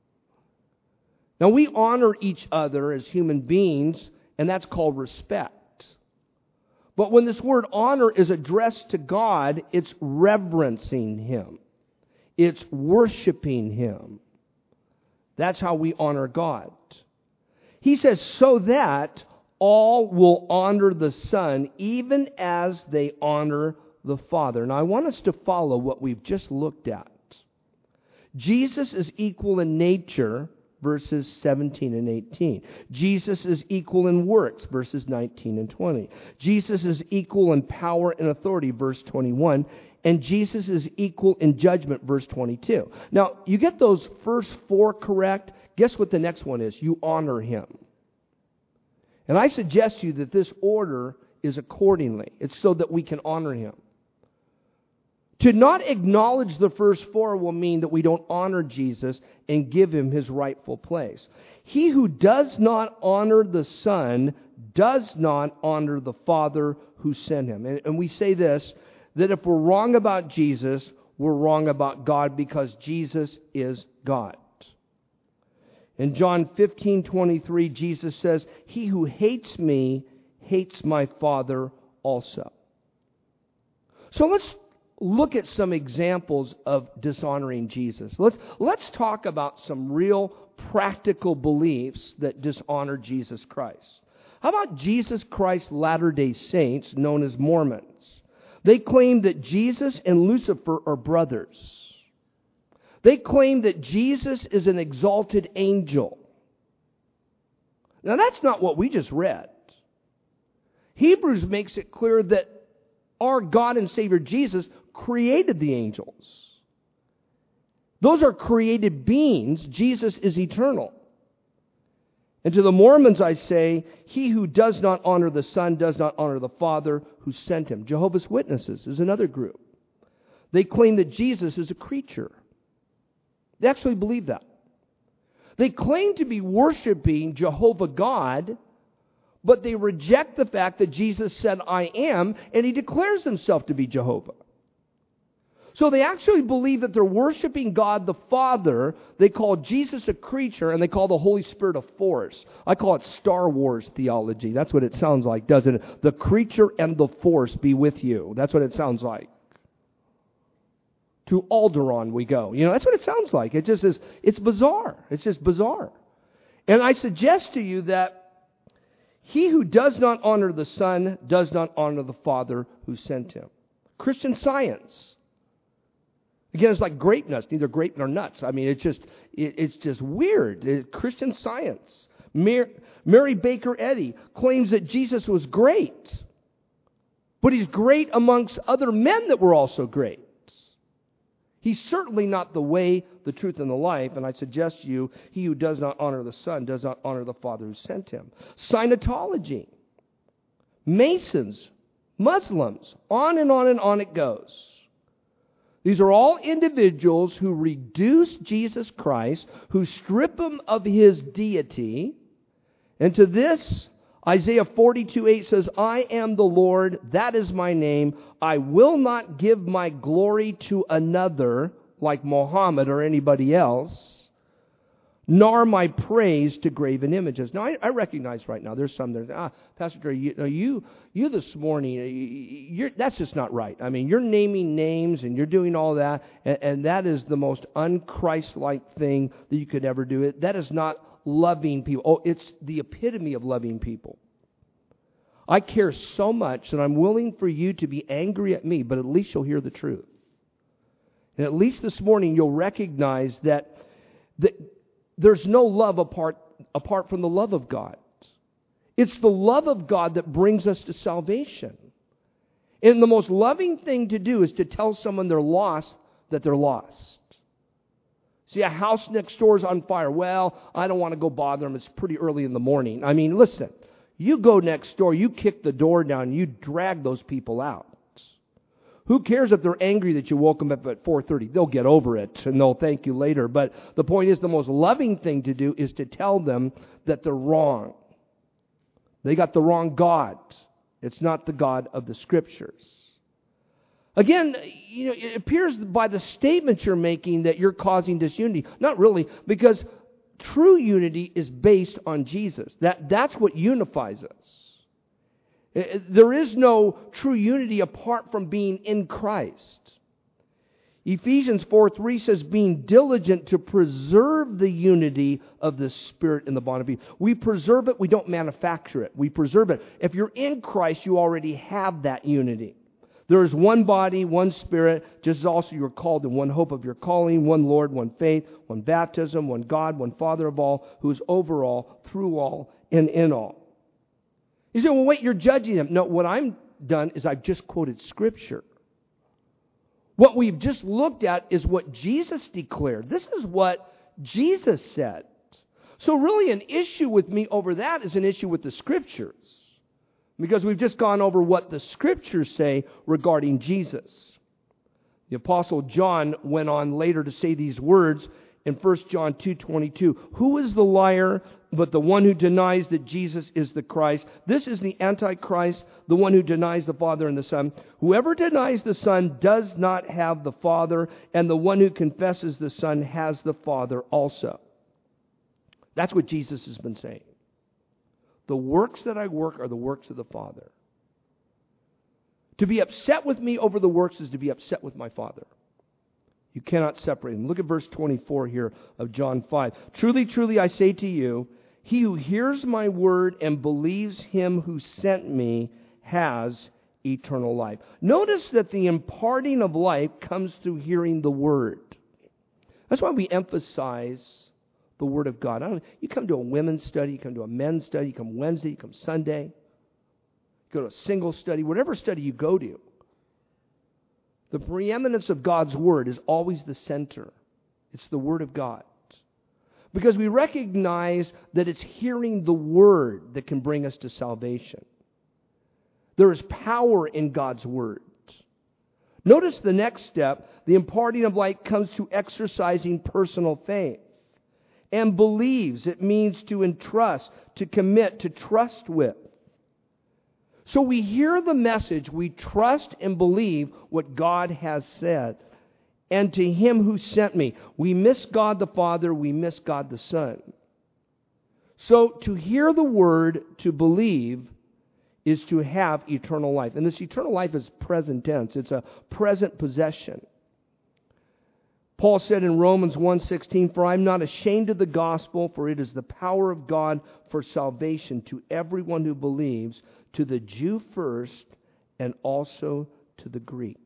Now, we honor each other as human beings, and that's called respect. But when this word honor is addressed to God, it's reverencing Him. It's worshiping Him. That's how we honor God. He says, so that all will honor the Son, even as they honor the Father. Now, I want us to follow what we've just looked at. Jesus is equal in nature, verses 17 and 18. Jesus is equal in works, verses 19 and 20. Jesus is equal in power and authority, verse 21. And Jesus is equal in judgment, verse 22. Now, you get those first four correct. Guess what the next one is? You honor Him. And I suggest to you that this order is accordingly. It's so that we can honor Him. To not acknowledge the first four will mean that we don't honor Jesus and give Him His rightful place. He who does not honor the Son does not honor the Father who sent Him. And we say this, that if we're wrong about Jesus, we're wrong about God, because Jesus is God. In John 15:23, Jesus says, he who hates me hates my Father also. So let's look at some examples of dishonoring Jesus. Let's talk about some real practical beliefs that dishonor Jesus Christ. How about Jesus Christ Latter-day Saints, known as Mormons? They claim that Jesus and Lucifer are brothers. They claim that Jesus is an exalted angel. Now that's not what we just read. Hebrews makes it clear that our God and Savior Jesus created the angels. Those are created beings. Jesus is eternal. And to the Mormons I say, he who does not honor the Son does not honor the Father who sent him. Jehovah's Witnesses is another group. They claim that Jesus is a creature. They actually believe that. They claim to be worshiping Jehovah God, but they reject the fact that Jesus said, I am, and he declares himself to be Jehovah. So they actually believe that they're worshiping God the Father. They call Jesus a creature, and they call the Holy Spirit a force. I call it Star Wars theology. That's what it sounds like, doesn't it? The creature and the force be with you. That's what it sounds like. To Alderaan we go. That's what it sounds like. It just is, it's bizarre. It's just bizarre. And I suggest to you that he who does not honor the Son does not honor the Father who sent him. Christian Science. Again, it's like grape nuts, neither grape nor nuts. I mean, it's just weird. Christian Science. Mary Baker Eddy claims that Jesus was great, but he's great amongst other men that were also great. He's certainly not the way, the truth, and the life, and I suggest to you, he who does not honor the Son does not honor the Father who sent him. Scientology, Masons, Muslims, on and on and on it goes. These are all individuals who reduce Jesus Christ, who strip him of his deity. And to this, Isaiah 42:8 says, I am the Lord, that is my name. I will not give my glory to another, like Mohammed or anybody else, nor my praise to graven images. Now, I recognize right now, there's some there, Pastor Jerry, you this morning, that's just not right. I mean, you're naming names and you're doing all that, and that is the most un-Christ-like thing that you could ever do. That is not loving people. Oh, it's the epitome of loving people. I care so much that I'm willing for you to be angry at me, but at least you'll hear the truth. And at least this morning you'll recognize that there's no love apart from the love of God. It's the love of God that brings us to salvation. And the most loving thing to do is to tell someone they're lost that they're lost. See, a house next door is on fire. Well, I don't want to go bother them. It's pretty early in the morning. I mean, listen, you go next door, you kick the door down, you drag those people out. Who cares if they're angry that you woke them up at 4:30? They'll get over it and they'll thank you later. But the point is, the most loving thing to do is to tell them that they're wrong. They got the wrong God. It's not the God of the Scriptures. Again, it appears by the statements you're making that you're causing disunity. Not really, because true unity is based on Jesus. That's what unifies us. There is no true unity apart from being in Christ. Ephesians 4:3 says, being diligent to preserve the unity of the Spirit in the bond of peace. We preserve it, we don't manufacture it. We preserve it. If you're in Christ, you already have that unity. There is one body, one Spirit, just as also you are called in one hope of your calling, one Lord, one faith, one baptism, one God, one Father of all, who is over all, through all, and in all. You say, well, wait, you're judging them. No, what I've done is I've just quoted Scripture. What we've just looked at is what Jesus declared. This is what Jesus said. So really an issue with me over that is an issue with the Scriptures. Because we've just gone over what the Scriptures say regarding Jesus. The Apostle John went on later to say these words in 1 John 2:22. Who is the liar but the one who denies that Jesus is the Christ? This is the Antichrist, the one who denies the Father and the Son. Whoever denies the Son does not have the Father, and the one who confesses the Son has the Father also. That's what Jesus has been saying. The works that I work are the works of the Father. To be upset with me over the works is to be upset with my Father. You cannot separate them. Look at verse 24 here of John 5. Truly, truly, I say to you, he who hears my word and believes him who sent me has eternal life. Notice that the imparting of life comes through hearing the word. That's why we emphasize the word of God. You come to a women's study, you come to a men's study, you come Wednesday, you come Sunday, you go to a single study, whatever study you go to. The preeminence of God's word is always the center. It's the word of God. Because we recognize that it's hearing the word that can bring us to salvation. There is power in God's word. Notice the next step, the imparting of light comes to exercising personal faith. And believes, it means to entrust, to commit, to trust with. So we hear the message, we trust and believe what God has said. And to him who sent me. We miss God the Father, we miss God the Son. So to hear the word, to believe, is to have eternal life. And this eternal life is present tense. It's a present possession. Paul said in Romans 1:16, "For I am not ashamed of the gospel, for it is the power of God for salvation to everyone who believes, to the Jew first, and also to the Greek."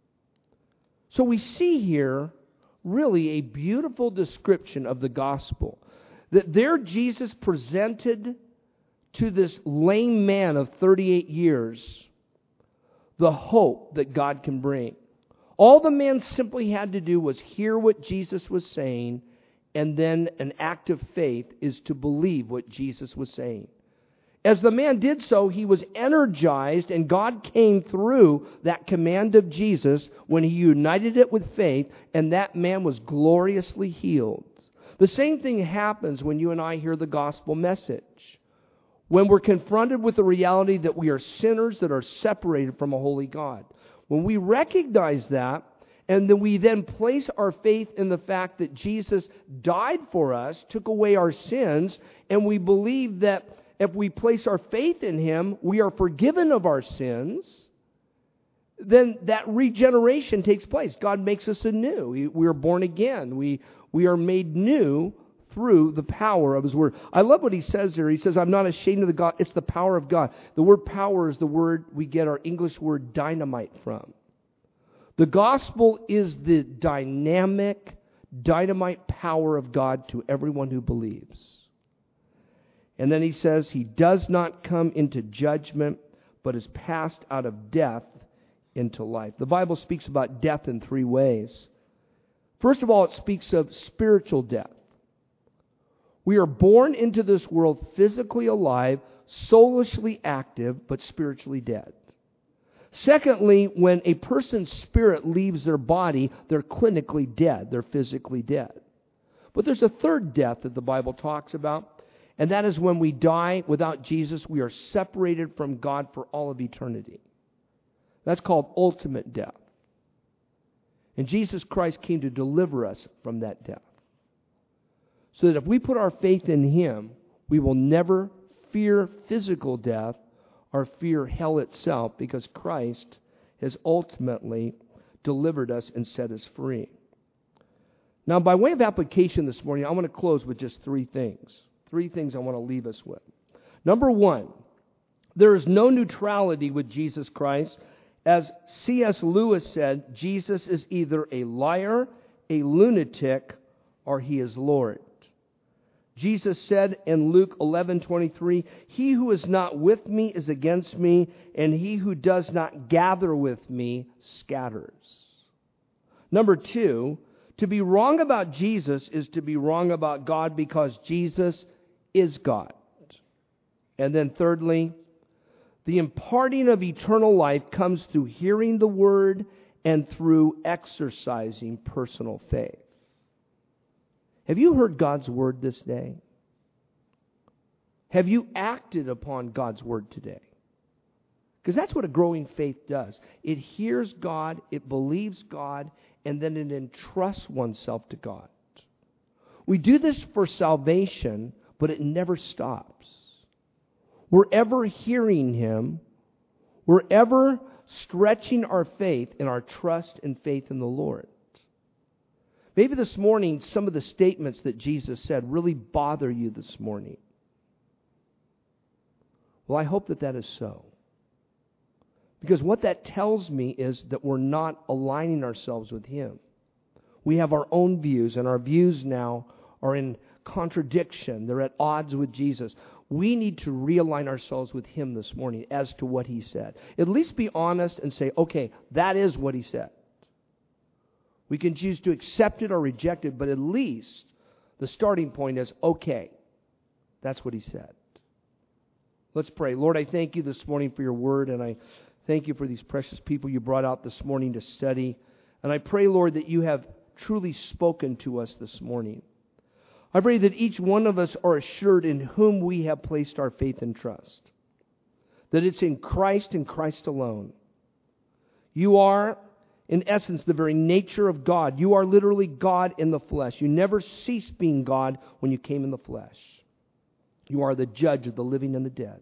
So we see here really a beautiful description of the gospel. That there Jesus presented to this lame man of 38 years the hope that God can bring. All the man simply had to do was hear what Jesus was saying, and then an act of faith is to believe what Jesus was saying. As the man did so, he was energized, and God came through that command of Jesus when he united it with faith, and that man was gloriously healed. The same thing happens when you and I hear the gospel message. When we're confronted with the reality that we are sinners that are separated from a holy God. When we recognize that, and then we then place our faith in the fact that Jesus died for us, took away our sins, and we believe that if we place our faith in him, we are forgiven of our sins, then that regeneration takes place. God makes us anew. We are born again. We are made new through the power of his word. I love what he says here. He says, "I'm not ashamed of the God." It's the power of God. The word power is the word we get our English word dynamite from. The gospel is the dynamic, dynamite power of God to everyone who believes. And then he says, he does not come into judgment, but is passed out of death into life. The Bible speaks about death in three ways. First of all, it speaks of spiritual death. We are born into this world physically alive, soulishly active, but spiritually dead. Secondly, when a person's spirit leaves their body, they're clinically dead. They're physically dead. But there's a third death that the Bible talks about, and that is when we die without Jesus, we are separated from God for all of eternity. That's called ultimate death. And Jesus Christ came to deliver us from that death. So that if we put our faith in him, we will never fear physical death or fear hell itself, because Christ has ultimately delivered us and set us free. Now, by way of application this morning, I want to close with just three things. Three things I want to leave us with. Number one, there is no neutrality with Jesus Christ. As C.S. Lewis said, Jesus is either a liar, a lunatic, or he is Lord. Jesus said in Luke 11:23, "He who is not with me is against me, and he who does not gather with me scatters." Number two, to be wrong about Jesus is to be wrong about God, because Jesus is God. And then thirdly, the imparting of eternal life comes through hearing the word and through exercising personal faith. Have you heard God's word this day? Have you acted upon God's word today? Because that's what a growing faith does. It hears God, it believes God, and then it entrusts oneself to God. We do this for salvation, but it never stops. We're ever hearing him. We're ever stretching our faith and our trust and faith in the Lord. Maybe this morning some of the statements that Jesus said really bother you this morning. Well, I hope that that is so. Because what that tells me is that we're not aligning ourselves with Him. We have our own views, and our views now are in contradiction. They're at odds with Jesus. We need to realign ourselves with Him this morning as to what He said. At least be honest and say, okay, that is what He said. We can choose to accept it or reject it, but at least the starting point is, okay, that's what He said. Let's pray. Lord, I thank You this morning for Your Word, and I thank You for these precious people You brought out this morning to study. And I pray, Lord, that You have truly spoken to us this morning. I pray that each one of us are assured in whom we have placed our faith and trust. That it's in Christ and Christ alone. You are, in essence, the very nature of God. You are literally God in the flesh. You never ceased being God when You came in the flesh. You are the judge of the living and the dead.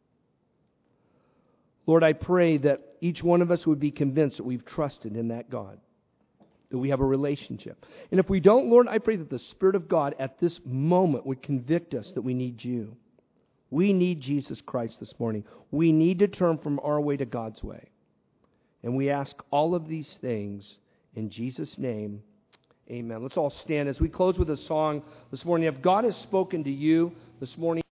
Lord, I pray that each one of us would be convinced that we've trusted in that God, that we have a relationship. And if we don't, Lord, I pray that the Spirit of God at this moment would convict us that we need You. We need Jesus Christ this morning. We need to turn from our way to God's way. And we ask all of these things in Jesus' name. Amen. Let's all stand as we close with a song this morning. If God has spoken to you this morning,